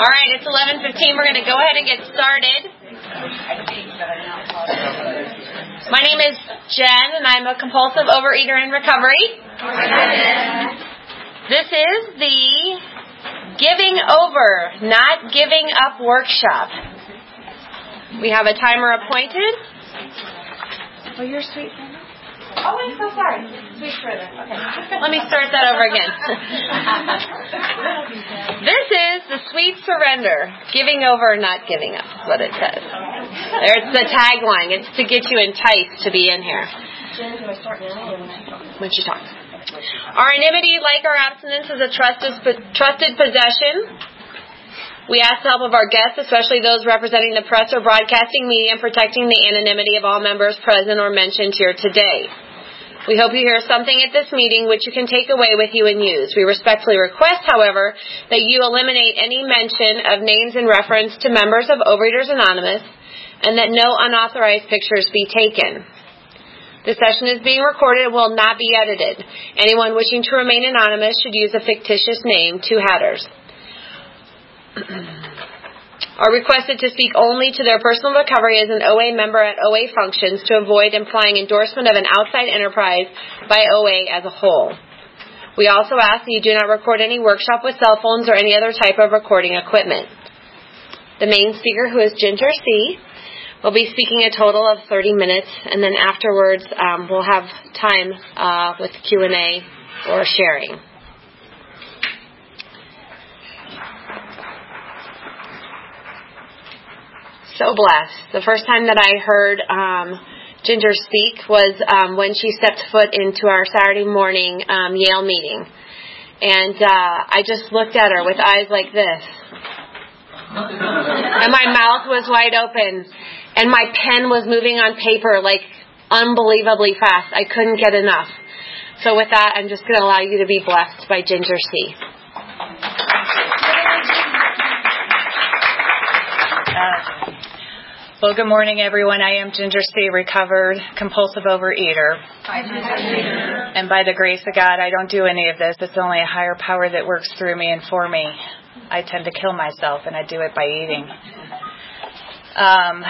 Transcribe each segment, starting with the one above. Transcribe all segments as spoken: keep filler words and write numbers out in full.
All right, it's eleven fifteen. We're going to go ahead and get started. My name is Jen, and I'm a compulsive overeater in recovery. This is the Giving Over, Not Giving Up workshop. We have a timer appointed. Oh, you're sweet. Oh, I'm so sorry. Sweet further. Okay. Let me start that over again. This is the sweet surrender. Giving over, not giving up is what it says. There's the tagline. It's to get you enticed to be in here. Jen, do I start now? When she talks. Our anonymity, like our abstinence, is a trusted, trusted possession. We ask the help of our guests, especially those representing the press or broadcasting media, in protecting the anonymity of all members present or mentioned here today. We hope you hear something at this meeting which you can take away with you and use. We respectfully request, however, that you eliminate any mention of names in reference to members of Overeaters Anonymous and that no unauthorized pictures be taken. This session is being recorded and will not be edited. Anyone wishing to remain anonymous should use a fictitious name, Two Hatters. Are requested to speak only to their personal recovery as an O A member at O A functions to avoid implying endorsement of an outside enterprise by O A as a whole. We also ask that you do not record any workshop with cell phones or any other type of recording equipment. The main speaker, who is Ginger C., will be speaking a total of thirty minutes, and then afterwards um, we'll have time uh, with Q and A or sharing. So blessed. The first time that I heard um, Ginger speak was um, when she stepped foot into our Saturday morning um, Yale meeting. And uh, I just looked at her with eyes like this. And my mouth was wide open. And my pen was moving on paper like unbelievably fast. I couldn't get enough. So with that, I'm just going to allow you to be blessed by Ginger C. Uh, well, good morning, everyone. I am Ginger C., recovered compulsive overeater. And by the grace of God, I don't do any of this. It's only a higher power that works through me and for me. I tend to kill myself, and I do it by eating. Um,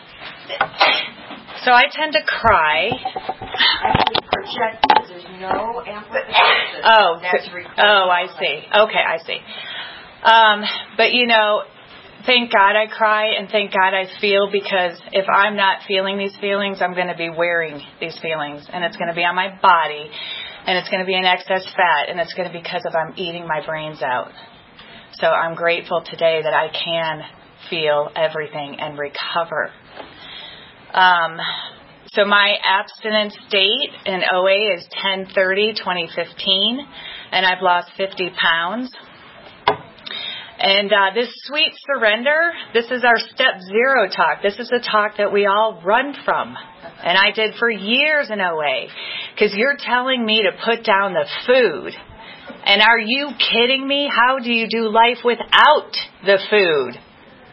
so I tend to cry. Actually, projected. There's no amplification. Oh, That's oh, I see. Okay, I see. Um, but you know, thank God I cry and thank God I feel, because if I'm not feeling these feelings, I'm going to be wearing these feelings, and it's going to be on my body, and it's going to be in excess fat, and it's going to be because of I'm eating my brains out. So I'm grateful today that I can feel everything and recover. Um, so my abstinence date in O A is ten thirty twenty fifteen, and I've lost fifty pounds. And uh, this sweet surrender, this is our step zero talk. This is the talk that we all run from. And I did for years in O A. Because you're telling me to put down the food. And are you kidding me? How do you do life without the food?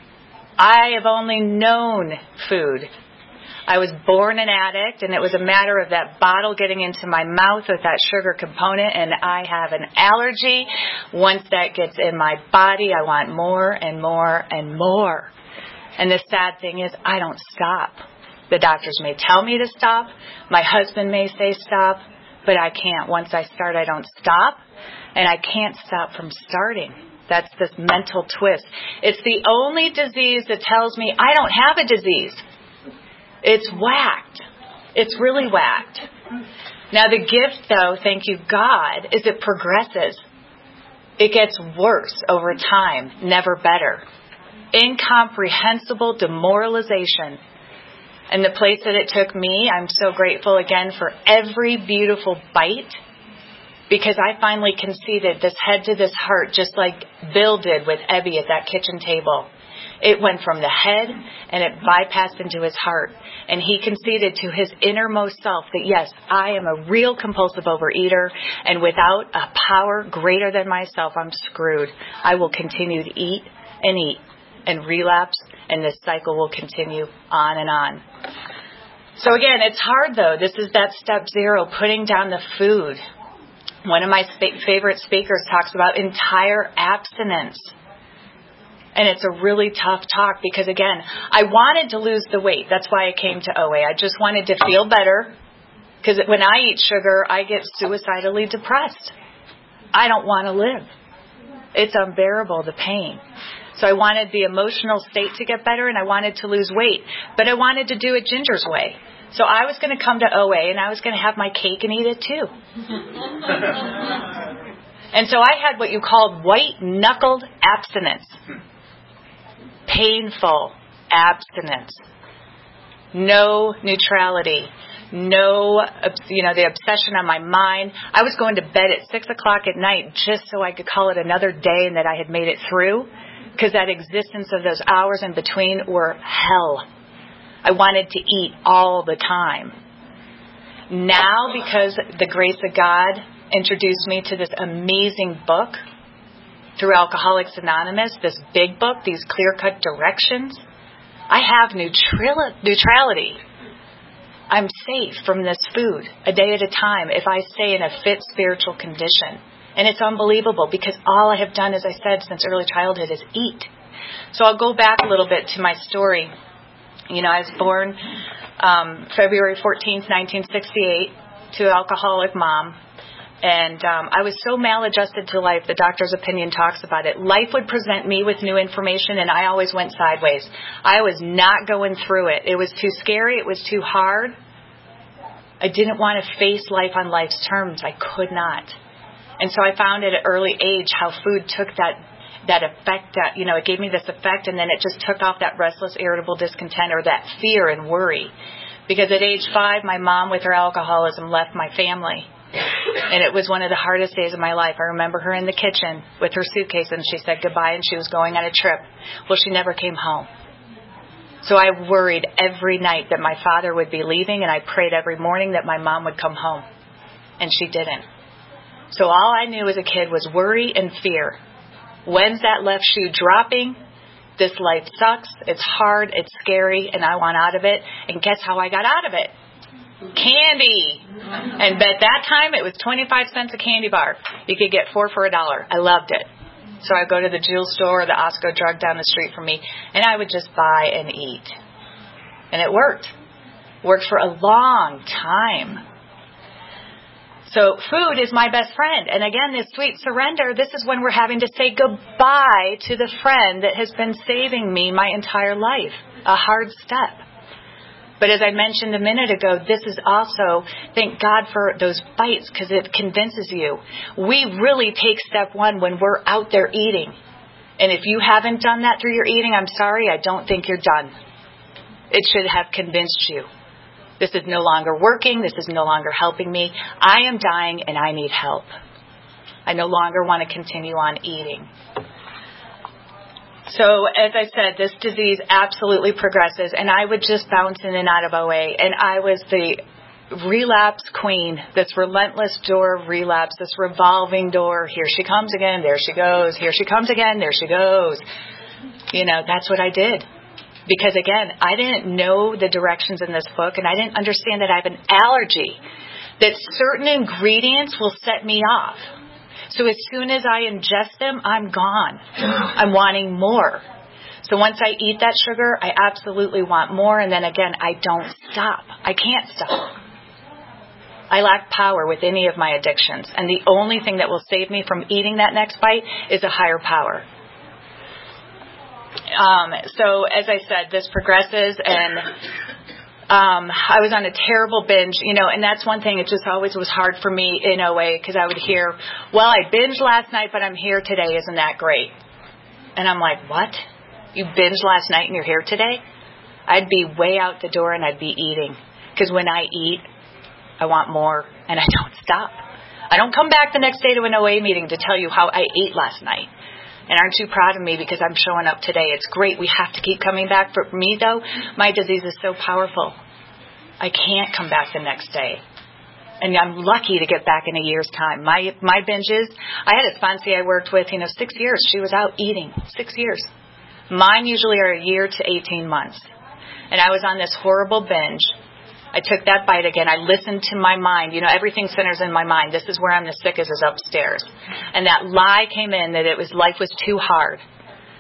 I have only known food. I was born an addict, and it was a matter of that bottle getting into my mouth with that sugar component, and I have an allergy. Once that gets in my body, I want more and more and more. And the sad thing is, I don't stop. The doctors may tell me to stop. My husband may say stop, but I can't. Once I start, I don't stop, and I can't stop from starting. That's this mental twist. It's the only disease that tells me I don't have a disease. It's whacked. It's really whacked. Now the gift, though, thank you God, is it progresses. It gets worse over time, never better. Incomprehensible demoralization. And the place that it took me, I'm so grateful again for every beautiful bite, because I finally conceded this head to this heart, just like Bill did with Ebby at that kitchen table. It went from the head and it bypassed into his heart. And he conceded to his innermost self that, yes, I am a real compulsive overeater, and without a power greater than myself, I'm screwed. I will continue to eat and eat and relapse, and this cycle will continue on and on. So again, it's hard though. This is that step zero, putting down the food. One of my sp- favorite speakers talks about entire abstinence. And it's a really tough talk because, again, I wanted to lose the weight. That's why I came to O A. I just wanted to feel better because when I eat sugar, I get suicidally depressed. I don't want to live. It's unbearable, the pain. So I wanted the emotional state to get better and I wanted to lose weight. But I wanted to do it Ginger's way. So I was going to come to O A and I was going to have my cake and eat it too. And so I had what you called white-knuckled abstinence. Painful abstinence. No neutrality. No, you know, the obsession on my mind. I was going to bed at six o'clock at night just so I could call it another day and that I had made it through. Because that existence of those hours in between were hell. I wanted to eat all the time. Now, because the grace of God introduced me to this amazing book through Alcoholics Anonymous, this big book, these clear-cut directions, I have neutral- neutrality. I'm safe from this food a day at a time if I stay in a fit spiritual condition. And it's unbelievable because all I have done, as I said, since early childhood is eat. So I'll go back a little bit to my story. You know, I was born um, February fourteenth, nineteen sixty-eight to an alcoholic mom. And um, I was so maladjusted to life, the doctor's opinion talks about it. Life would present me with new information, and I always went sideways. I was not going through it. It was too scary. It was too hard. I didn't want to face life on life's terms. I could not. And so I found at an early age how food took that that effect. That, you know, it gave me this effect, and then it just took off that restless, irritable discontent or that fear and worry. Because at age five, my mom, with her alcoholism, left my family. And it was one of the hardest days of my life. I remember her in the kitchen with her suitcase, and she said goodbye, and she was going on a trip. Well, she never came home. So I worried every night that my father would be leaving, and I prayed every morning that my mom would come home. And she didn't. So all I knew as a kid was worry and fear. When's that left shoe dropping? This life sucks. It's hard. It's scary, and I want out of it. And guess how I got out of it? Candy. And at that time, it was twenty-five cents a candy bar. You could get four for a dollar. I loved it. So I'd go to the Jewel store or the Osco drug down the street from me, and I would just buy and eat. And it worked. Worked for a long time. So food is my best friend. And again, this sweet surrender, this is when we're having to say goodbye to the friend that has been saving me my entire life. A hard step. But as I mentioned a minute ago, this is also, thank God for those bites because it convinces you. We really take step one when we're out there eating. And if you haven't done that through your eating, I'm sorry, I don't think you're done. It should have convinced you. This is no longer working. This is no longer helping me. I am dying and I need help. I no longer want to continue on eating. So, as I said, this disease absolutely progresses, and I would just bounce in and out of O A, and I was the relapse queen, this relentless door of relapse, this revolving door. Here she comes again, there she goes. Here she comes again, there she goes. You know, that's what I did. Because, again, I didn't know the directions in this book, and I didn't understand that I have an allergy, that certain ingredients will set me off. So as soon as I ingest them, I'm gone. I'm wanting more. So once I eat that sugar, I absolutely want more. And then again, I don't stop. I can't stop. I lack power with any of my addictions. And the only thing that will save me from eating that next bite is a higher power. Um, so as I said, this progresses, and Um, I was on a terrible binge, you know, and that's one thing. It just always was hard for me in O A because I would hear, well, I binged last night, but I'm here today. Isn't that great? And I'm like, what? You binged last night and you're here today? I'd be way out the door and I'd be eating. Because when I eat, I want more and I don't stop. I don't come back the next day to an O A meeting to tell you how I ate last night. And aren't you proud of me because I'm showing up today? It's great. We have to keep coming back. For me, though, my disease is so powerful. I can't come back the next day. And I'm lucky to get back in a year's time. My my binges, I had a sponsee I worked with, you know, six years. She was out eating. Six years. Mine usually are a year to eighteen months. And I was on this horrible binge. I took that bite again. I listened to my mind. You know, everything centers in my mind. This is where I'm the sickest, is upstairs. And that lie came in that it was life was too hard.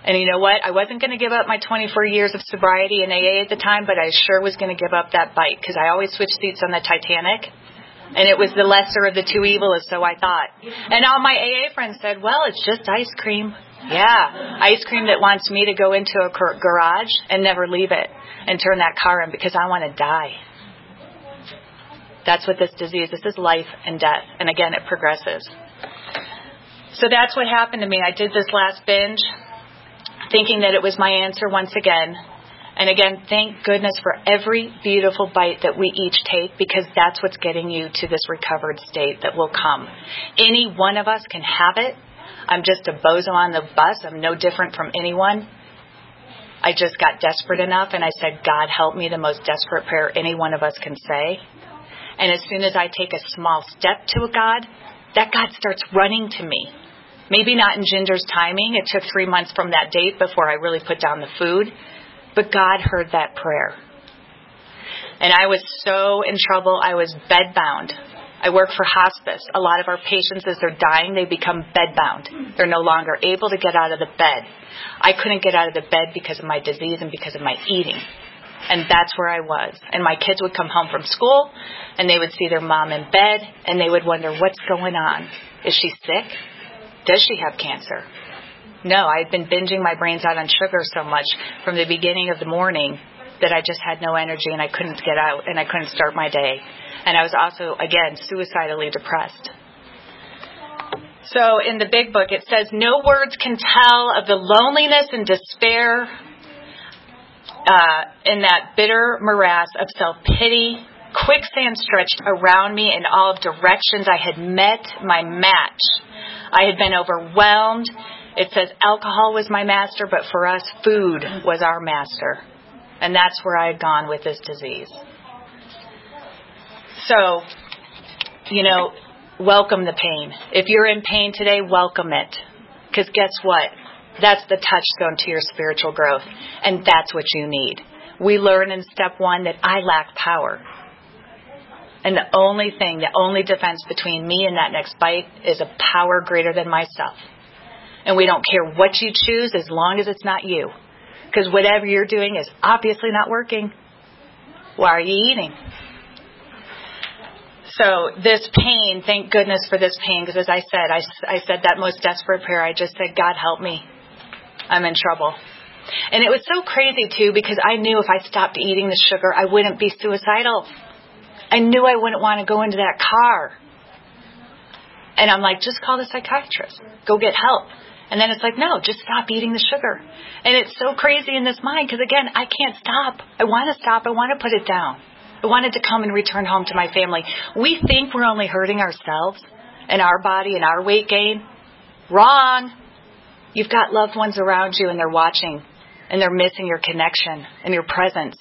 And you know what? I wasn't going to give up my twenty-four years of sobriety in A A at the time, but I sure was going to give up that bite because I always switched seats on the Titanic. And it was the lesser of the two evils, so I thought. And all my A A friends said, well, it's just ice cream. Yeah, ice cream that wants me to go into a garage and never leave it and turn that car in because I want to die. That's what this disease is. This is life and death. And again, it progresses. So that's what happened to me. I did this last binge thinking that it was my answer once again. And again, thank goodness for every beautiful bite that we each take because that's what's getting you to this recovered state that will come. Any one of us can have it. I'm just a bozo on the bus. I'm no different from anyone. I just got desperate enough and I said, God, help me, the most desperate prayer any one of us can say. And as soon as I take a small step to a God, that God starts running to me. Maybe not in Ginger's timing. It took three months from that date before I really put down the food. But God heard that prayer. And I was so in trouble, I was bedbound. I work for hospice. A lot of our patients, as they're dying, they become bedbound. They're no longer able to get out of the bed. I couldn't get out of the bed because of my disease and because of my eating. And that's where I was. And my kids would come home from school, and they would see their mom in bed, and they would wonder, what's going on? Is she sick? Does she have cancer? No, I had been binging my brains out on sugar so much from the beginning of the morning that I just had no energy and I couldn't get out and I couldn't start my day. And I was also, again, suicidally depressed. So in the big book, it says, no words can tell of the loneliness and despair uh, in that bitter morass of self-pity. Quicksand stretched around me in all directions. I had met my match. I had been overwhelmed. It says alcohol was my master, but for us, food was our master. And that's where I had gone with this disease. So, you know, welcome the pain. If you're in pain today, welcome it. Because guess what? That's the touchstone to your spiritual growth. And that's what you need. We learn in step one that I lack power. And the only thing, the only defense between me and that next bite is a power greater than myself. And we don't care what you choose as long as it's not you. Because whatever you're doing is obviously not working. Why are you eating? So this pain, thank goodness for this pain. Because as I said, I, I said that most desperate prayer. I just said, God, help me. I'm in trouble. And it was so crazy, too, because I knew if I stopped eating the sugar, I wouldn't be suicidal. I knew I wouldn't want to go into that car. And I'm like, just call the psychiatrist. Go get help. And then it's like, no, just stop eating the sugar. And it's so crazy in this mind because, again, I can't stop. I want to stop. I want to put it down. I wanted to come and return home to my family. We think we're only hurting ourselves and our body and our weight gain. Wrong. You've got loved ones around you and they're watching and they're missing your connection and your presence.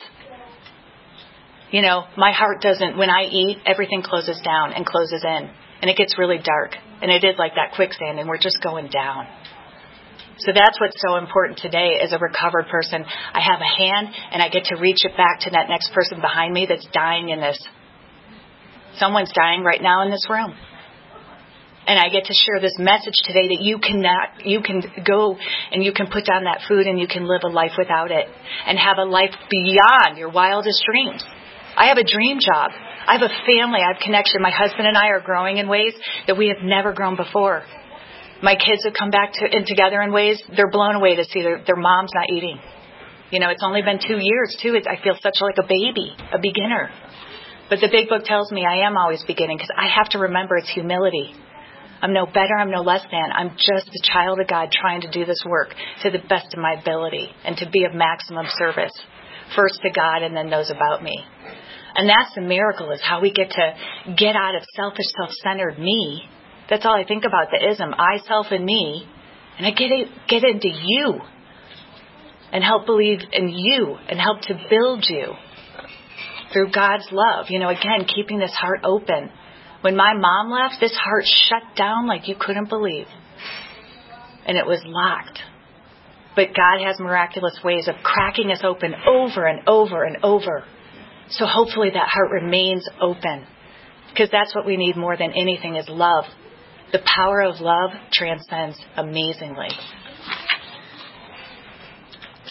You know, my heart doesn't, when I eat, everything closes down and closes in. And it gets really dark. And it is like that quicksand and we're just going down. So that's what's so important today as a recovered person. I have a hand and I get to reach it back to that next person behind me that's dying in this. Someone's dying right now in this room. And I get to share this message today that you cannot, you can go and you can put down that food and you can live a life without it and have a life beyond your wildest dreams. I have a dream job. I have a family. I have connection. My husband and I are growing in ways that we have never grown before. My kids have come back to, in together in ways they're blown away to see their, their mom's not eating. You know, it's only been two years, too. It's, I feel such like a baby, a beginner. But the big book tells me I am always beginning because I have to remember it's humility. I'm no better. I'm no less than. I'm just a child of God trying to do this work to the best of my ability and to be of maximum service, first to God and then those about me. And that's the miracle, is how we get to get out of selfish, self-centered me. That's all I think about, the ism, I, self, and me. And I get it, get into you and help believe in you and help to build you through God's love. You know, again, keeping this heart open. When my mom left, this heart shut down like you couldn't believe. And it was locked. But God has miraculous ways of cracking us open over and over and over. So hopefully that heart remains open. Because that's what we need more than anything is love. The power of love transcends amazingly.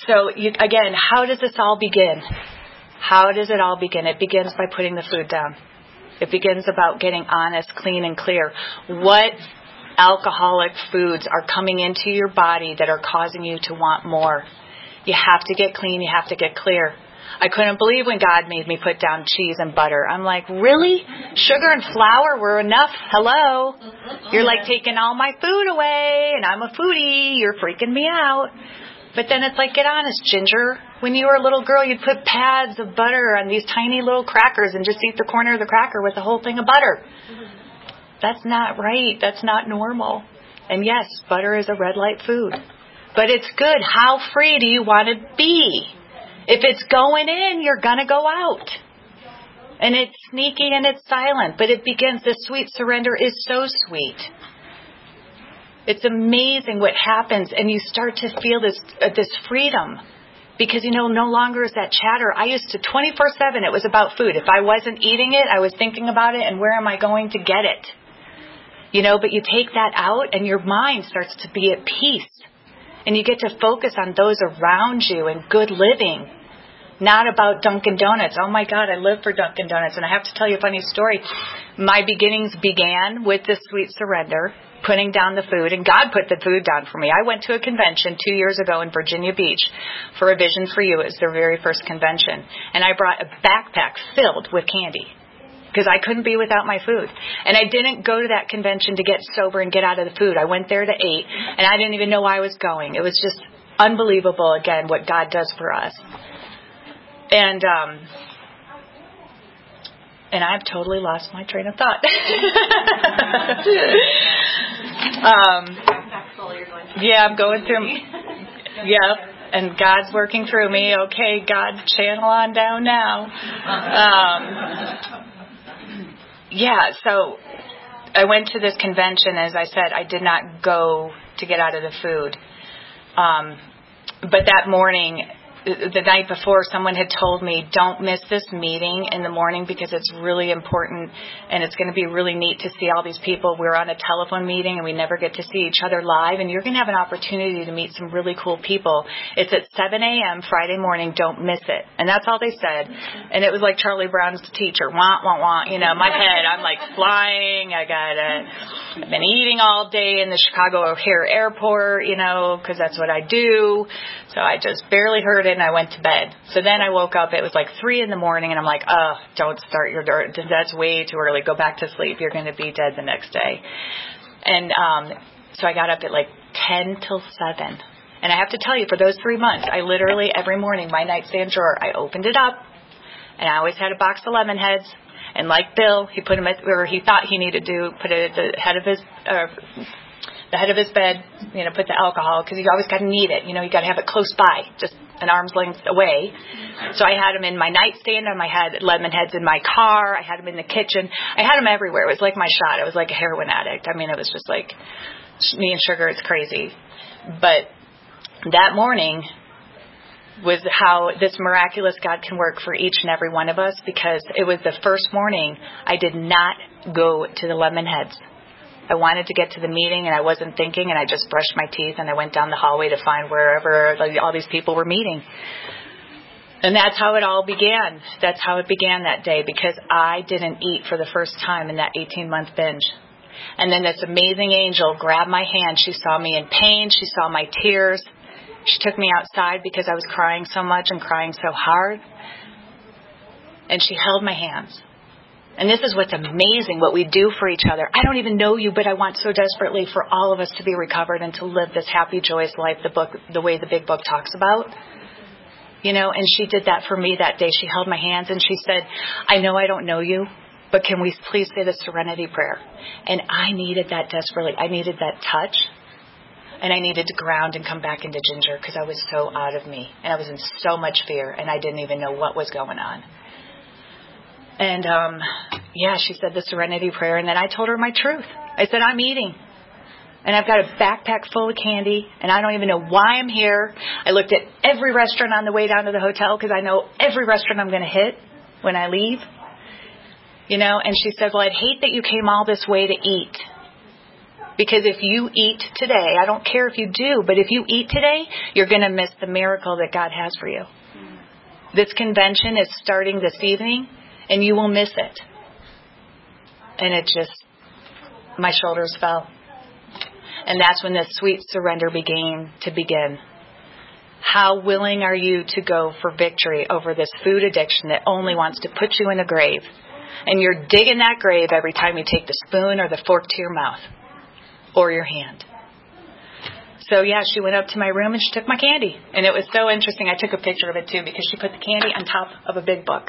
so you, again, how does this all begin? How does it all begin? It begins by putting the food down. It begins about getting honest, clean, and clear. What alcoholic foods are coming into your body that are causing you to want more? You have to get clean. You have to get clear. I couldn't believe when God made me put down cheese and butter. I'm like, really? Sugar and flour were enough? Hello? You're like taking all my food away, and I'm a foodie. You're freaking me out. But then it's like, get honest, Ginger. When you were a little girl, you'd put pads of butter on these tiny little crackers and just eat the corner of the cracker with the whole thing of butter. That's not right. That's not normal. And yes, butter is a red light food. But it's good. How free do you want to be? If it's going in, you're going to go out. And it's sneaky and it's silent. But it begins, the sweet surrender is so sweet. It's amazing what happens. And you start to feel this uh, this freedom. Because, you know, no longer is that chatter. I used to, twenty-four seven, it was about food. If I wasn't eating it, I was thinking about it. And where am I going to get it? You know, but you take that out and your mind starts to be at peace. And you get to focus on those around you and good living, not about Dunkin' Donuts. Oh, my God, I live for Dunkin' Donuts. And I have to tell you a funny story. My beginnings began with this sweet surrender, putting down the food. And God put the food down for me. I went to a convention two years ago in Virginia Beach for A Vision for You. It was their very first convention. And I brought a backpack filled with candy, because I couldn't be without my food. And I didn't go to that convention to get sober and get out of the food. I went there to eat, and I didn't even know why I was going. It was just unbelievable, again, what God does for us. And um, and I've totally lost my train of thought. um, yeah, I'm going through. Yeah. And God's working through me. Okay, God, channel on down now. Um, Yeah, so I went to this convention. As I said, I did not go to get out of the food. Um, but that morning, the night before, someone had told me, don't miss this meeting in the morning because it's really important and it's going to be really neat to see all these people. We're on a telephone meeting and we never get to see each other live, and you're going to have an opportunity to meet some really cool people. It's at seven a.m. Friday morning. Don't miss it. And that's all they said. And it was like Charlie Brown's teacher. Wah, wah, wah. You know, my head, I'm like flying. I got a, I've been eating all day in the Chicago O'Hare Airport, you know, because that's what I do. So I just barely heard it. And I went to bed. So then I woke up. It was like three in the morning, and I'm like, oh, don't start your dirt. That's way too early. Go back to sleep. You're going to be dead the next day. And um, so I got up at like ten till seven. And I have to tell you, for those three months, I literally every morning, my nightstand drawer, I opened it up, and I always had a box of lemon heads. And like Bill, he put them at, or he thought he needed to put it at the head of his. Uh, the head of his bed, you know, put the alcohol, because you always got to need it. You know, you got to have it close by, just an arm's length away. So I had them in my nightstand, and I had lemon heads in my car. I had them in the kitchen. I had them everywhere. It was like my shot. It was like a heroin addict. I mean, it was just like me and sugar. It's crazy. But that morning was how this miraculous God can work for each and every one of us, because it was the first morning I did not go to the lemon heads. I wanted to get to the meeting, and I wasn't thinking, and I just brushed my teeth, and I went down the hallway to find wherever like, all these people were meeting. And that's how it all began. That's how it began that day, because I didn't eat for the first time in that eighteen-month binge. And then this amazing angel grabbed my hand. She saw me in pain. She saw my tears. She took me outside because I was crying so much and crying so hard. And she held my hands. And this is what's amazing, what we do for each other. I don't even know you, but I want so desperately for all of us to be recovered and to live this happy, joyous life the book, the way the big book talks about. You know, and she did that for me that day. She held my hands and she said, I know I don't know you, but can we please say the Serenity Prayer? And I needed that desperately. I needed that touch. And I needed to ground and come back into Ginger because I was so out of me. And I was in so much fear, and I didn't even know what was going on. And, um, yeah, she said the Serenity Prayer, and then I told her my truth. I said, I'm eating, and I've got a backpack full of candy, and I don't even know why I'm here. I looked at every restaurant on the way down to the hotel because I know every restaurant I'm going to hit when I leave. You know, and she said, well, I'd hate that you came all this way to eat. Because if you eat today, I don't care if you do, but if you eat today, you're going to miss the miracle that God has for you. This convention is starting this evening, and you will miss it. And it just, my shoulders fell. And that's when this sweet surrender began to begin. How willing are you to go for victory over this food addiction that only wants to put you in a grave? And you're digging that grave every time you take the spoon or the fork to your mouth or your hand. So yeah, she went up to my room and she took my candy. And it was so interesting. I took a picture of it too because she put the candy on top of a big book.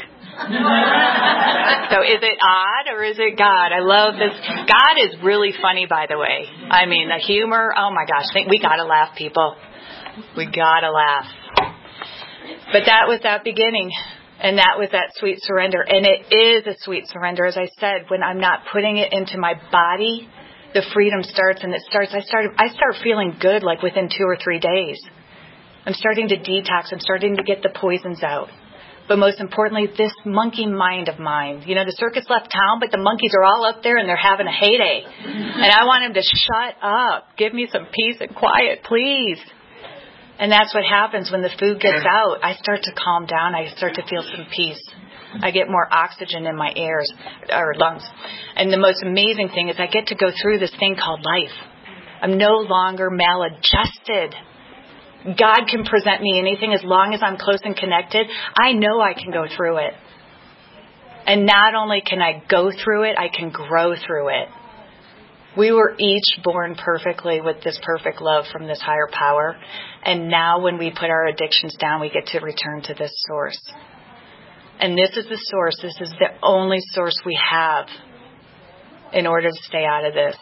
So is it odd or is it God? I love this. God is really funny, by the way. I mean, the humor. Oh my gosh. We got to laugh, people. We got to laugh. But that was that beginning. And that was that sweet surrender. And it is a sweet surrender. As I said, when I'm not putting it into my body, the freedom starts, and it starts, I start, I start feeling good like within two or three days. I'm starting to detox. I'm starting to get the poisons out. But most importantly, this monkey mind of mine. You know, the circus left town, but the monkeys are all up there and they're having a heyday. And I want them to shut up. Give me some peace and quiet, please. And that's what happens when the food gets out. I start to calm down. I start to feel some peace. I get more oxygen in my ears or lungs. And the most amazing thing is I get to go through this thing called life. I'm no longer maladjusted. God can present me anything as long as I'm close and connected. I know I can go through it. And not only can I go through it, I can grow through it. We were each born perfectly with this perfect love from this higher power. And now when we put our addictions down, we get to return to this source. And this is the source. This is the only source we have in order to stay out of this.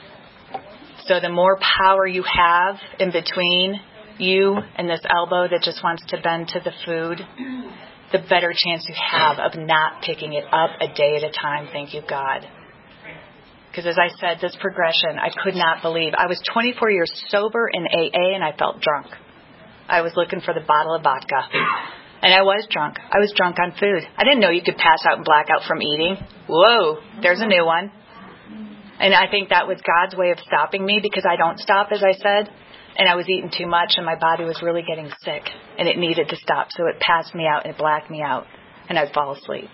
So the more power you have in between you and this elbow that just wants to bend to the food, the better chance you have of not picking it up a day at a time. Thank you, God. Because as I said, this progression, I could not believe. I was twenty-four years sober in A A and I felt drunk. I was looking for the bottle of vodka. And I was drunk. I was drunk on food. I didn't know you could pass out and black out from eating. Whoa, there's a new one. And I think that was God's way of stopping me because I don't stop, as I said. And I was eating too much and my body was really getting sick. And it needed to stop. So it passed me out and it blacked me out. And I'd fall asleep.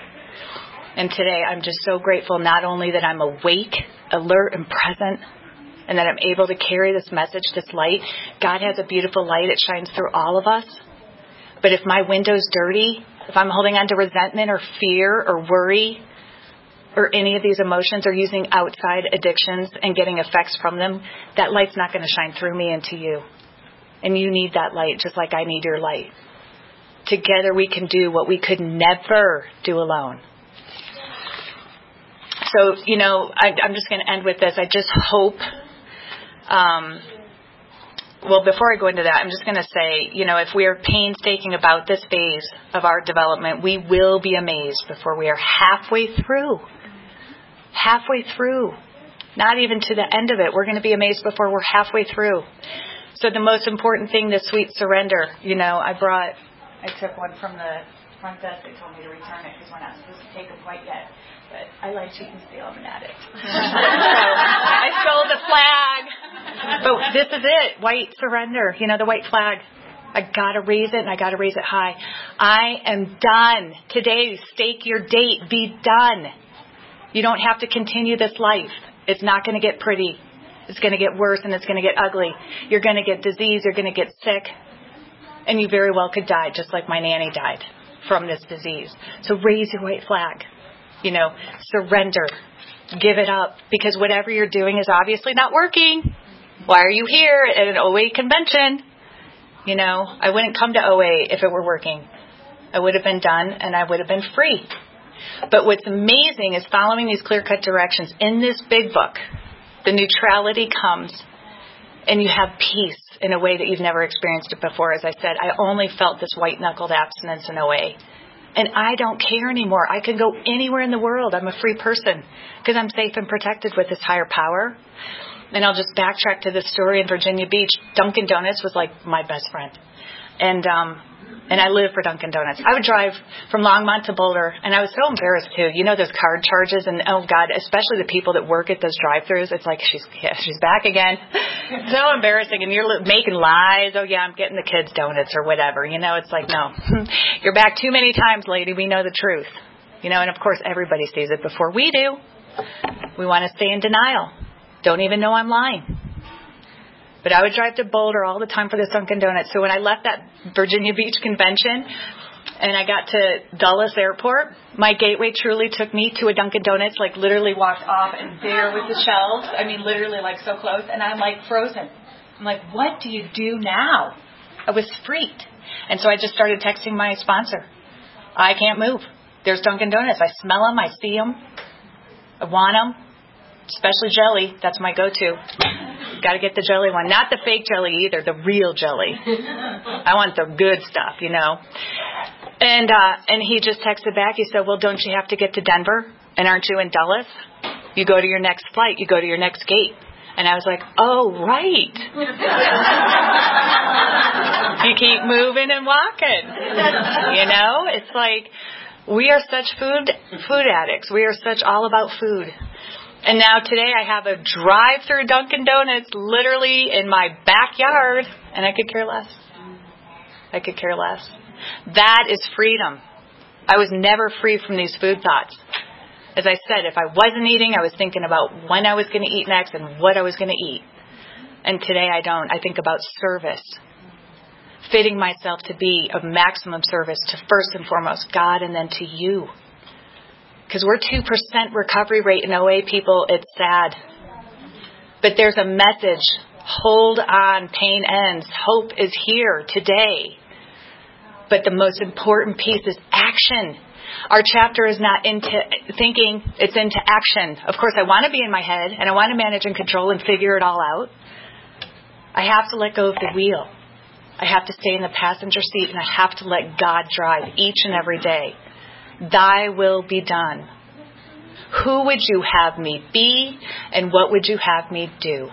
And today I'm just so grateful not only that I'm awake, alert, and present, and that I'm able to carry this message, this light. God has a beautiful light. It shines through all of us. But if my window's dirty, if I'm holding on to resentment or fear or worry or any of these emotions or using outside addictions and getting effects from them, that light's not going to shine through me into you. And you need that light just like I need your light. Together we can do what we could never do alone. So, you know, I, I'm just going to end with this. I just hope, um, well, before I go into that, I'm just going to say, you know, if we are painstaking about this phase of our development, we will be amazed before we are halfway through. Halfway through. Not even to the end of it. We're going to be amazed before we're halfway through. So the most important thing, the sweet surrender. You know, I brought, I took one from the front desk. They told me to return it because we're not supposed to take them quite yet. But I like cheat and steal. I'm an addict. So I stole the flag. But this is it. White surrender. You know, the white flag. I got to raise it and I got to raise it high. I am done. Today, stake your date. Be done. You don't have to continue this life. It's not going to get pretty. It's going to get worse and it's going to get ugly. You're going to get disease. You're going to get sick. And you very well could die, just like my nanny died from this disease. So raise your white flag. You know, surrender. Give it up. Because whatever you're doing is obviously not working. Why are you here at an O A convention? You know, I wouldn't come to O A if it were working. I would have been done and I would have been free. But what's amazing is following these clear-cut directions in this big book, the neutrality comes and you have peace in a way that you've never experienced it before. As I said, I only felt this white-knuckled abstinence in O A. And I don't care anymore. I can go anywhere in the world. I'm a free person because I'm safe and protected with this higher power. And I'll just backtrack to this story in Virginia Beach. Dunkin' Donuts was like my best friend. And um, And I live for Dunkin' Donuts. I would drive from Longmont to Boulder, and I was so embarrassed too. You know those card charges, and oh God, especially the people that work at those drive-thrus. It's like she's yeah, she's back again. So embarrassing, and you're making lies. Oh yeah, I'm getting the kids donuts or whatever. You know, it's like no, you're back too many times, lady. We know the truth. You know, and of course everybody sees it before we do. We want to stay in denial. Don't even know I'm lying. But I would drive to Boulder all the time for this Dunkin' Donuts. So when I left that Virginia Beach convention and I got to Dulles Airport, my gateway truly took me to a Dunkin' Donuts, like literally walked off and there was the shelves. I mean, literally like so close. And I'm like frozen. I'm like, what do you do now? I was freaked. And so I just started texting my sponsor. I can't move. There's Dunkin' Donuts. I smell them. I see them. I want them. Especially jelly. That's my go-to. Got to get the jelly one. Not the fake jelly either. The real jelly. I want the good stuff, you know. And uh, and he just texted back. He said, well, don't you have to get to Denver? And aren't you in Dulles? You go to your next flight. You go to your next gate. And I was like, oh, right. You keep moving and walking. You know, it's like we are such food food addicts. We are such all about food. And now today I have a drive-through Dunkin' Donuts literally in my backyard, and I could care less. I could care less. That is freedom. I was never free from these food thoughts. As I said, if I wasn't eating, I was thinking about when I was going to eat next and what I was going to eat. And today I don't. I think about service. Fitting myself to be of maximum service to first and foremost God and then to you. Because we're two percent recovery rate in O A, people. It's sad. But there's a message. Hold on. Pain ends. Hope is here today. But the most important piece is action. Our chapter is not into thinking. It's into action. Of course, I want to be in my head, and I want to manage and control and figure it all out. I have to let go of the wheel. I have to stay in the passenger seat, and I have to let God drive each and every day. Thy will be done. Who would you have me be, and what would you have me do?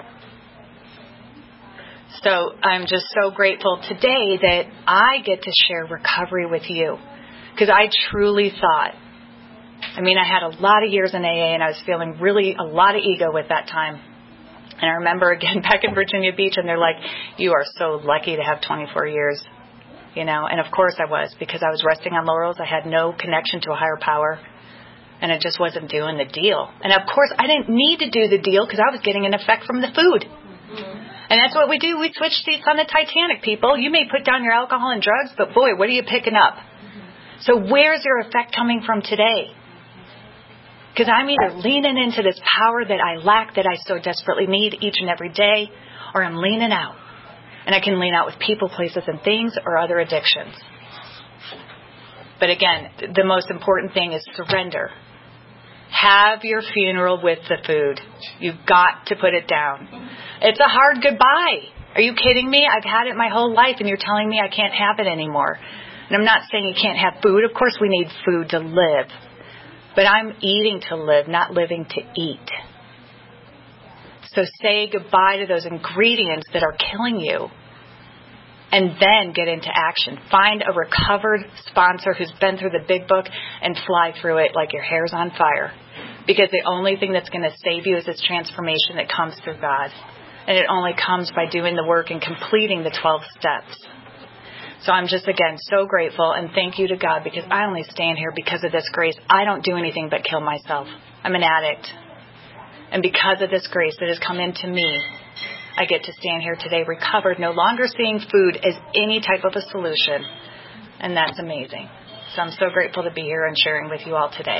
So I'm just so grateful today that I get to share recovery with you. Because I truly thought, I mean, I had a lot of years in A A, and I was feeling really a lot of ego at that time. And I remember again back in Virginia Beach, and they're like, you are so lucky to have twenty-four years. You know, and of course I was, because I was resting on laurels. I had no connection to a higher power, and it just wasn't doing the deal. And of course, I didn't need to do the deal because I was getting an effect from the food. Mm-hmm. And that's what we do. We switch seats on the Titanic, people. You may put down your alcohol and drugs, but boy, what are you picking up? Mm-hmm. So where's your effect coming from today? Because I'm either leaning into this power that I lack, that I so desperately need each and every day, or I'm leaning out. And I can lean out with people, places, and things, or other addictions. But again, the most important thing is surrender. Have your funeral with the food. You've got to put it down. It's a hard goodbye. Are you kidding me? I've had it my whole life, and you're telling me I can't have it anymore. And I'm not saying you can't have food. Of course we need food to live. But I'm eating to live, not living to eat. So say goodbye to those ingredients that are killing you, and then get into action. Find a recovered sponsor who's been through the big book and fly through it like your hair's on fire. Because the only thing that's going to save you is this transformation that comes through God. And it only comes by doing the work and completing the twelve steps. So I'm just, again, so grateful, and thank you to God, because I only stand here because of this grace. I don't do anything but kill myself. I'm an addict. And because of this grace that has come into me, I get to stand here today recovered, no longer seeing food as any type of a solution. And that's amazing. So I'm so grateful to be here and sharing with you all today.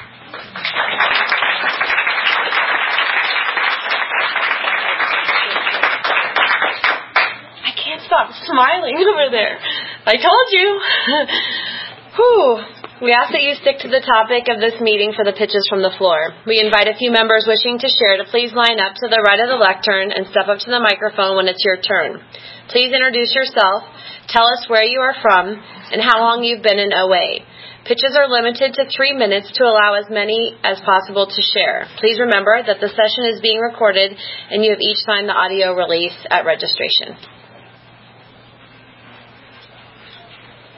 I can't stop smiling over there. I told you. Whew. We ask that you stick to the topic of this meeting for the pitches from the floor. We invite a few members wishing to share to please line up to the right of the lectern and step up to the microphone when it's your turn. Please introduce yourself, tell us where you are from, and how long you've been in O A. Pitches are limited to three minutes to allow as many as possible to share. Please remember that the session is being recorded, and you have each signed the audio release at registration.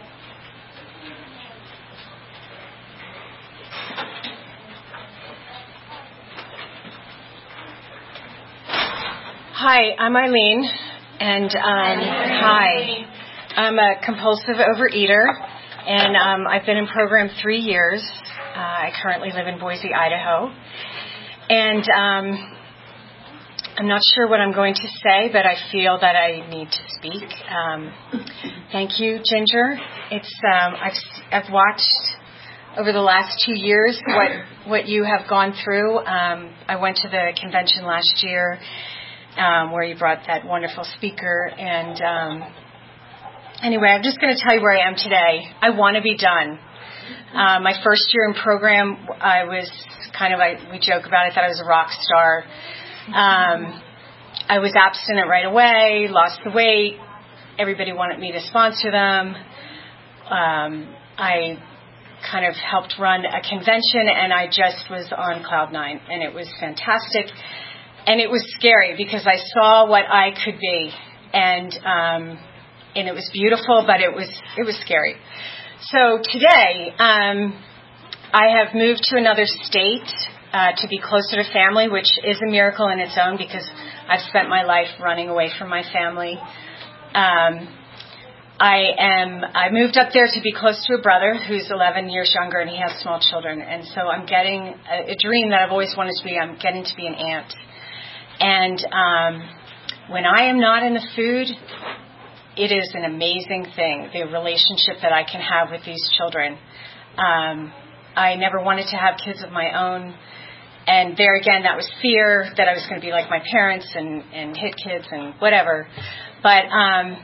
Hi, I'm Eileen, and um, hi, I'm a compulsive overeater, and um, I've been in program three years. Uh, I currently live in Boise, Idaho, and um, I'm not sure what I'm going to say, but I feel that I need to speak. Um, thank you, Ginger. It's um, I've I've watched over the last two years what what you have gone through. Um, I went to the convention last year. Um, where you brought that wonderful speaker. And um, anyway, I'm just going to tell you where I am today. I want to be done. Uh, my first year in program, I was kind of, I, we joke about it, I thought I was a rock star. Um, I was abstinent right away, lost the weight. Everybody wanted me to sponsor them. Um, I kind of helped run a convention, and I just was on cloud nine, and it was fantastic. And it was scary because I saw what I could be, and um, and it was beautiful, but it was it was scary. So today, um, I have moved to another state uh, to be closer to family, which is a miracle in its own because I've spent my life running away from my family. Um, I am I moved up there to be close to a brother who's eleven years younger, and he has small children, and so I'm getting a, a dream that I've always wanted to be. I'm getting to be an aunt. And um, when I am not in the food, it is an amazing thing, the relationship that I can have with these children. Um, I never wanted to have kids of my own. And there again, that was fear that I was going to be like my parents and, and hit kids and whatever. But um,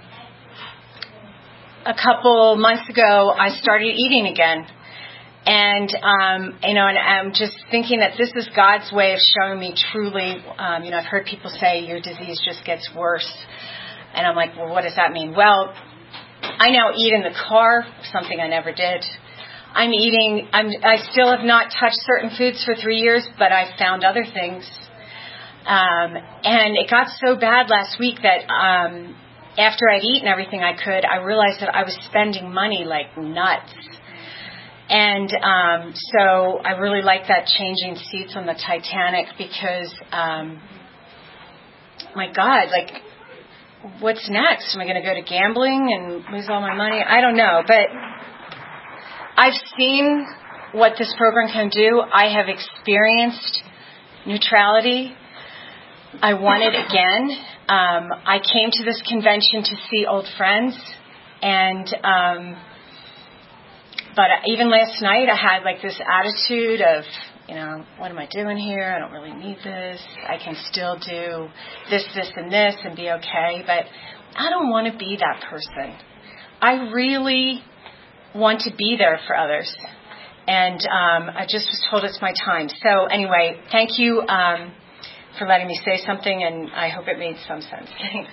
a couple months ago, I started eating again. And, um, you know, and I'm just thinking that this is God's way of showing me truly, um, you know, I've heard people say your disease just gets worse. And I'm like, well, what does that mean? Well, I now eat in the car, something I never did. I'm eating, I'm, I still have not touched certain foods for three years, but I found other things. Um, and it got so bad last week that um, after I'd eaten everything I could, I realized that I was spending money like nuts. And um, so I really like that changing seats on the Titanic because, um, my God, like, what's next? Am I going to go to gambling and lose all my money? I don't know. But I've seen what this program can do. I have experienced neutrality. I want it again. Um, I came to this convention to see old friends. And... Um, But even last night, I had like this attitude of, you know, what am I doing here? I don't really need this. I can still do this, this, and this and be okay. But I don't want to be that person. I really want to be there for others. And um, I just was told it's my time. So anyway, thank you um, for letting me say something, and I hope it made some sense. Thanks.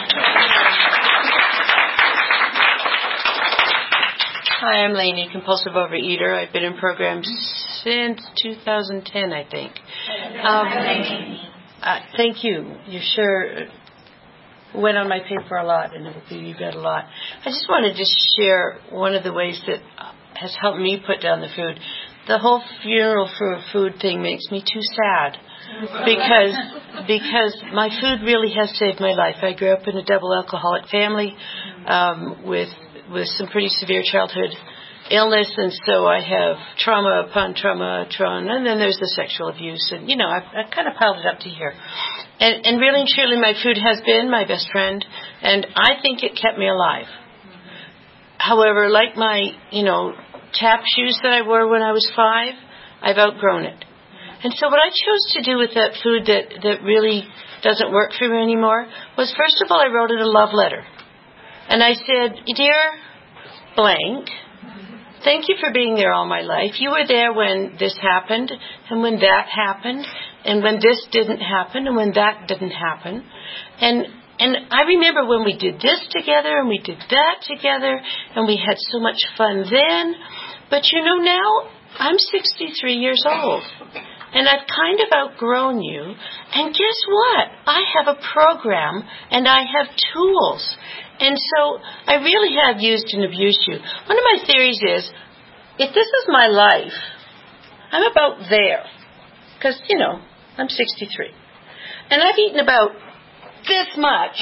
Hi, I'm Lainey, compulsive overeater. I've been in programs since two thousand ten, I think. Um, uh, thank you. You sure went on my paper a lot, and you read a lot. I just wanted to share one of the ways that has helped me put down the food. The whole funeral for food thing makes me too sad because because my food really has saved my life. I grew up in a double alcoholic family um, with with some pretty severe childhood illness, and so I have trauma upon trauma, trauma, and then there's the sexual abuse, and, you know, I've, I've kind of piled it up to here. And, and really and truly, my food has been my best friend, and I think it kept me alive. However, like my, you know, tap shoes that I wore when I was five, I've outgrown it. And so what I chose to do with that food that, that really doesn't work for me anymore was, first of all, I wrote it a love letter. And I said, dear blank, thank you for being there all my life. You were there when this happened, and when that happened, and when this didn't happen, and when that didn't happen. And and I remember when we did this together, and we did that together, and we had so much fun then. But you know, now I'm sixty-three years old, and I've kind of outgrown you. And guess what? I have a program, and I have tools. And so I really have used and abused you. One of my theories is, if this is my life, I'm about there. Because, you know, I'm sixty-three. And I've eaten about this much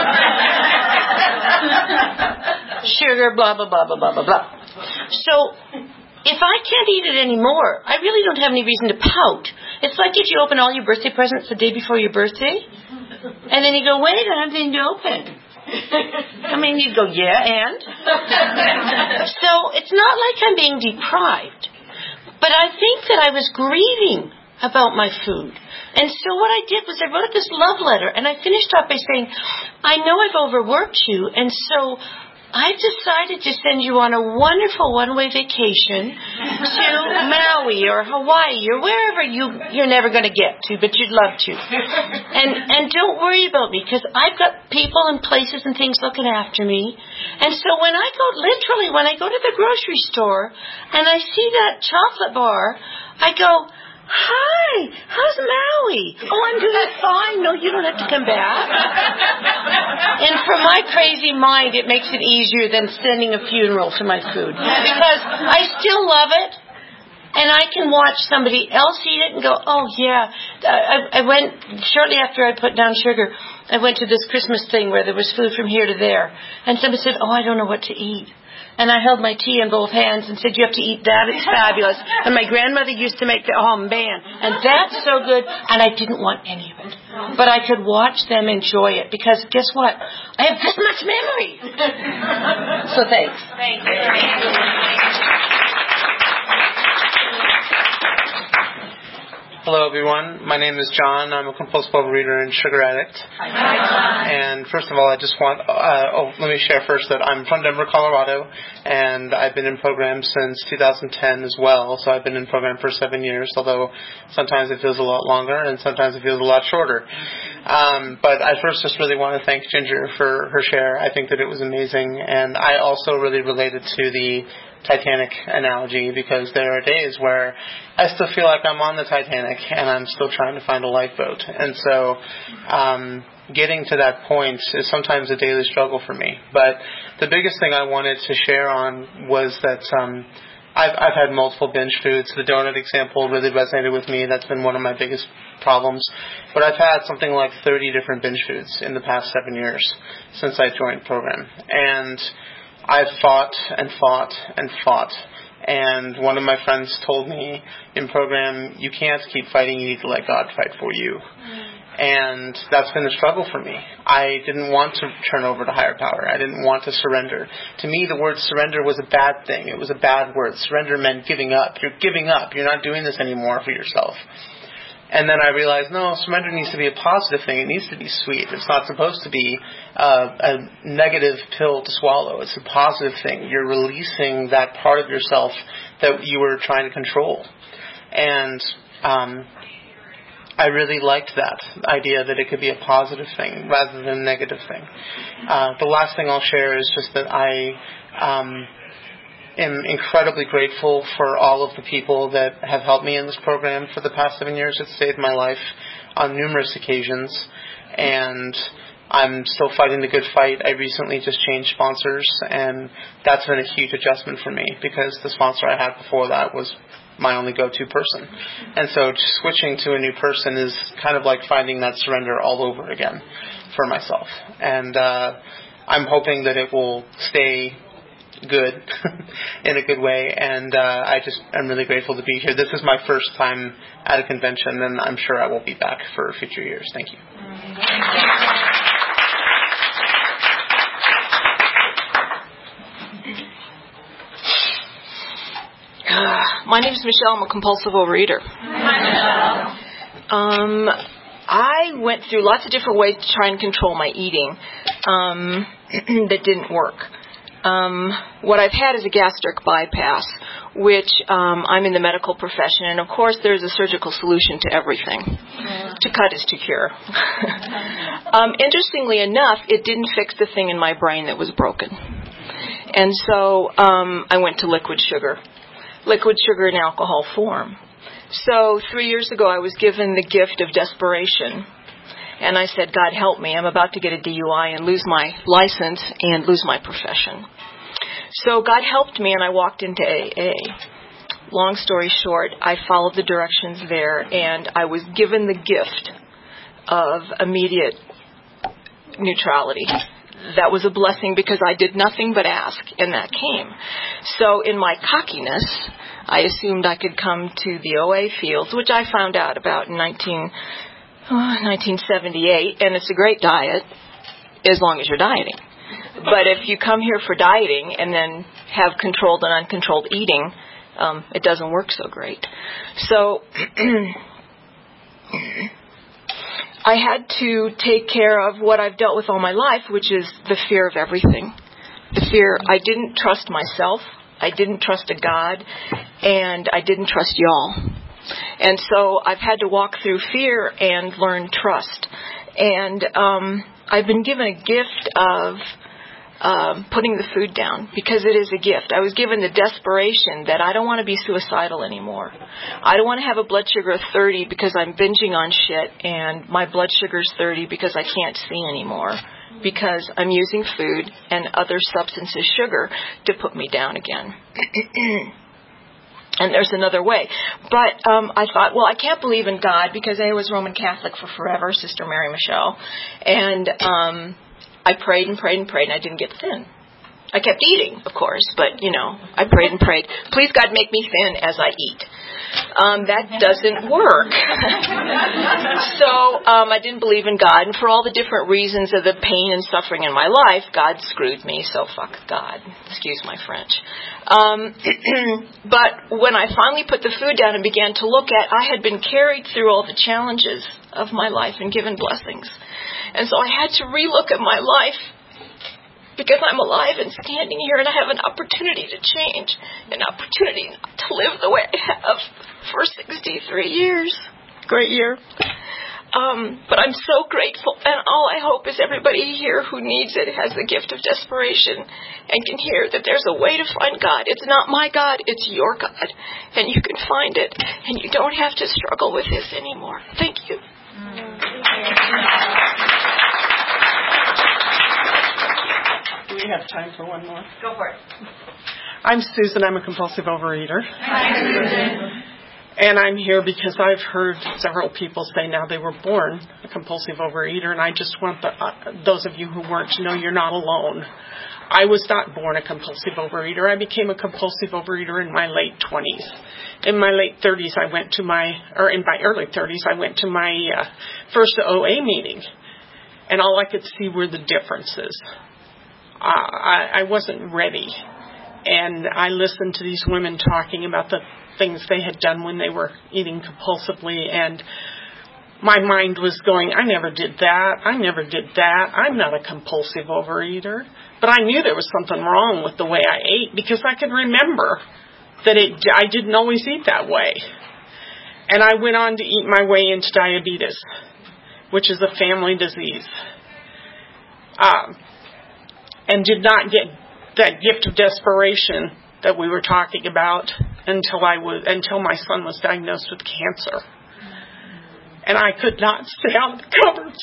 sugar, blah, blah, blah, blah, blah, blah, blah. So if I can't eat it anymore, I really don't have any reason to pout. It's like if you open all your birthday presents the day before your birthday, and then you go, wait, I don't have anything to open. I mean, you'd go, yeah, and? So it's not like I'm being deprived. But I think that I was grieving about my food. And so what I did was I wrote this love letter, and I finished off by saying, I know I've overworked you, and so I decided to send you on a wonderful one-way vacation to Maui or Hawaii or wherever you, you're never going to get to, but you'd love to. And and don't worry about me, because I've got people and places and things looking after me. And so when I go, literally, when I go to the grocery store and I see that chocolate bar, I go, hi, how's Maui? Oh, I'm doing fine. No, you don't have to come back. And for my crazy mind, it makes it easier than sending a funeral to my food. Because I still love it. And I can watch somebody else eat it and go, oh, yeah. I, I went, shortly after I put down sugar, I went to this Christmas thing where there was food from here to there. And somebody said, oh, I don't know what to eat. And I held my tea in both hands and said, you have to eat that. It's fabulous. And my grandmother used to make the, oh, man. And that's so good. And I didn't want any of it. But I could watch them enjoy it because guess what? I have this much memory. So thanks. Thank you. Hello, everyone. My name is John. I'm a compulsive overeater and sugar addict. Hi, John. And first of all, I just want, uh, oh, let me share first that I'm from Denver, Colorado, and I've been in program since two thousand ten as well. So I've been in program for seven years, although sometimes it feels a lot longer and sometimes it feels a lot shorter. Um, but I first just really want to thank Ginger for her share. I think that it was amazing, and I also really related to the Titanic analogy because there are days where I still feel like I'm on the Titanic and I'm still trying to find a lifeboat. And so um, getting to that point is sometimes a daily struggle for me. But the biggest thing I wanted to share on was that um, I've, I've had multiple binge foods. The donut example really resonated with me. That's been one of my biggest problems. But I've had something like thirty different binge foods in the past seven years since I joined the program. And I've fought and fought and fought. And one of my friends told me in program, you can't keep fighting, you need to let God fight for you. Mm. And that's been a struggle for me. I didn't want to turn over to higher power. I didn't want to surrender. To me, the word surrender was a bad thing. It was a bad word. Surrender meant giving up. You're giving up. You're not doing this anymore for yourself. And then I realized, no, surrender needs to be a positive thing. It needs to be sweet. It's not supposed to be uh, a negative pill to swallow. It's a positive thing. You're releasing that part of yourself that you were trying to control. And um, I really liked that idea that it could be a positive thing rather than a negative thing. Uh, the last thing I'll share is just that I... Um, I'm incredibly grateful for all of the people that have helped me in this program for the past seven years. It's saved my life on numerous occasions, and I'm still fighting the good fight. I recently just changed sponsors, and that's been a huge adjustment for me because the sponsor I had before that was my only go-to person. And so switching to a new person is kind of like finding that surrender all over again for myself. And uh, I'm hoping that it will stay good in a good way, and uh, I just am really grateful to be here. This is my first time at a convention, and I'm sure I will be back for future years. Thank you. Uh, my name is Michelle. I'm a compulsive overeater. Um, I went through lots of different ways to try and control my eating um, that didn't work. Um, what I've had is a gastric bypass, which um, I'm in the medical profession, and of course there's a surgical solution to everything. Mm. To cut is to cure. um, interestingly enough, it didn't fix the thing in my brain that was broken. And so um, I went to liquid sugar. Liquid sugar in alcohol form. So three years ago I was given the gift of desperation. And I said, God help me, I'm about to get a D U I and lose my license and lose my profession. So God helped me and I walked into A A. Long story short, I followed the directions there and I was given the gift of immediate neutrality. That was a blessing because I did nothing but ask, and that came. So in my cockiness, I assumed I could come to the O A fields, which I found out about in nineteen, oh, nineteen seventy-eight, and it's a great diet as long as you're dieting. But if you come here for dieting and then have controlled and uncontrolled eating, um, it doesn't work so great. So I had to take care of what I've dealt with all my life, which is the fear of everything. The fear, I didn't trust myself, I didn't trust a God, and I didn't trust y'all. And so I've had to walk through fear and learn trust. And um, I've been given a gift of um, putting the food down because it is a gift. I was given the desperation that I don't want to be suicidal anymore. I don't want to have a blood sugar of thirty because I'm binging on shit, and my blood sugar's thirty because I can't see anymore because I'm using food and other substances, sugar, to put me down again. And there's another way. But um, I thought, well, I can't believe in God because I was Roman Catholic for forever, Sister Mary Michelle. And um, I prayed and prayed and prayed, and I didn't get thin. I kept eating, of course, but, you know, I prayed and prayed. Please, God, make me thin as I eat. Um, that doesn't work. So um, I didn't believe in God, and for all the different reasons of the pain and suffering in my life, God screwed me, so fuck God. Excuse my French. Um, but when I finally put the food down and began to look at, I had been carried through all the challenges of my life and given blessings. And so I had to relook at my life because I'm alive and standing here and I have an opportunity to change, an opportunity to live the way I have for sixty-three years. Great year. Um, but I'm so grateful, and all I hope is everybody here who needs it has the gift of desperation and can hear that there's a way to find God. It's not my God, it's your God, and you can find it, and you don't have to struggle with this anymore. Thank you. Do we have time for one more? Go for it. I'm Susan. I'm a compulsive overeater. Hi, Susan. And I'm here because I've heard several people say now they were born a compulsive overeater, and I just want the, uh, those of you who weren't to know you're not alone. I was not born a compulsive overeater. I became a compulsive overeater in my late twenties. In my late thirties, I went to my, or in my early thirties, I went to my uh, first O A meeting, and all I could see were the differences. Uh, I, I wasn't ready, and I listened to these women talking about the things they had done when they were eating compulsively, and my mind was going, I never did that, I never did that, I'm not a compulsive overeater. But I knew there was something wrong with the way I ate because I could remember that it, I didn't always eat that way. And I went on to eat my way into diabetes, which is a family disease, um, and did not get that gift of desperation that we were talking about until I was until my son was diagnosed with cancer. And I could not stay out of the cupboards.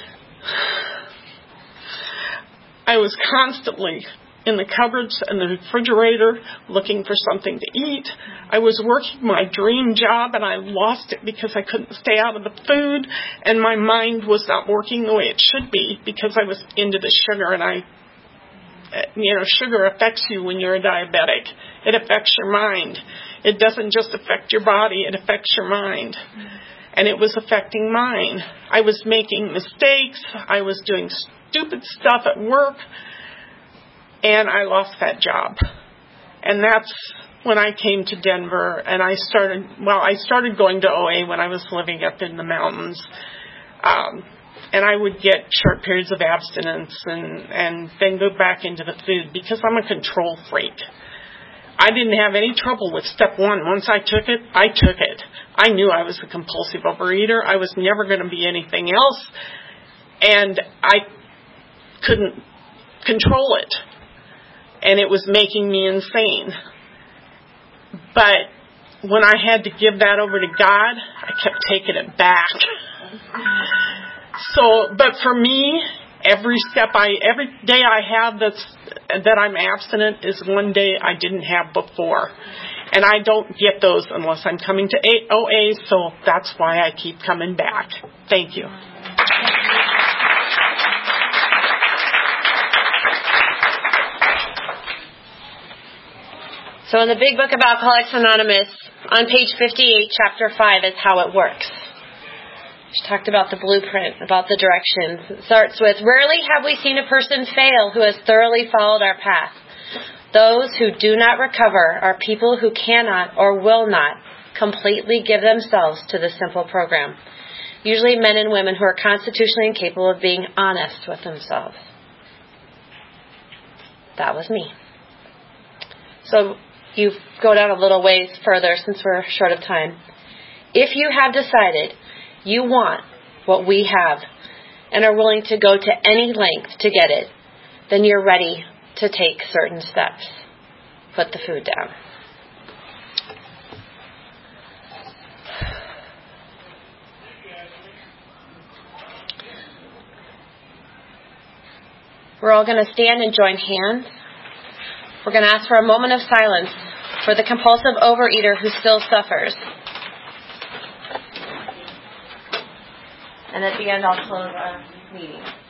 I was constantly in the cupboards and the refrigerator looking for something to eat. I was working my dream job and I lost it because I couldn't stay out of the food, and my mind was not working the way it should be because I was into the sugar. And I You know, sugar affects you when you're a diabetic. It affects your mind. It doesn't just affect your body, it affects your mind. And it was affecting mine. I was making mistakes. I was doing stupid stuff at work. And I lost that job. And that's when I came to Denver. And I started, well, I started going to O A when I was living up in the mountains. Um, And I would get short periods of abstinence and, and then go back into the food because I'm a control freak. I didn't have any trouble with step one. Once I took it, I took it. I knew I was a compulsive overeater. I was never going to be anything else. And I couldn't control it. And it was making me insane. But when I had to give that over to God, I kept taking it back. So, but for me, every step I, every day I have that's, that I'm abstinent is one day I didn't have before. And I don't get those unless I'm coming to O A, so that's why I keep coming back. Thank you. So in the big book of Alcoholics Anonymous, on page fifty-eight, chapter five is how it works. She talked about the blueprint, about the directions. It starts with, rarely have we seen a person fail who has thoroughly followed our path. Those who do not recover are people who cannot or will not completely give themselves to the simple program. Usually men and women who are constitutionally incapable of being honest with themselves. That was me. So you go down a little ways further since we're short of time. If you have decided you want what we have and are willing to go to any length to get it, then you're ready to take certain steps. Put the food down. We're all going to stand and join hands. We're going to ask for a moment of silence for the compulsive overeater who still suffers. And at the end, I'll close our meeting.